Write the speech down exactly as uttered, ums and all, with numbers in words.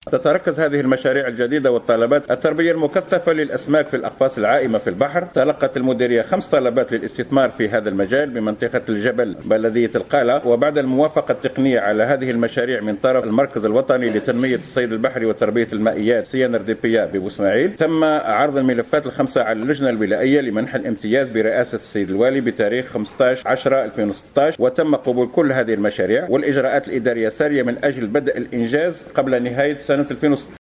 تتركز هذه المشاريع الجديدة والطلبات التربية المكثفة للأسماك في الأقفاص العائمة في البحر. تلقت المديرية خمس طلبات للاستثمار في هذا المجال بمنطقة الجبل بلدية القالة، وبعد الموافقة التقنية على هذه المشاريع من طرف المركز الوطني لتنمية الصيد البحري وتربية المائيات سي إن آر دي بي بأبو إسماعيل، تم عرض الملفات الخمسة على اللجنة الولائية لمنح الامتياز برئاسة السيد الوالي بتاريخ خمسة عشر عشرة ألفين وستة عشر، وتم قبول كل هذه المشاريع والإجراءات الإدارية سارية من أجل بدء الإنجاز قبل نهاية سنة ألفين وستة عشر.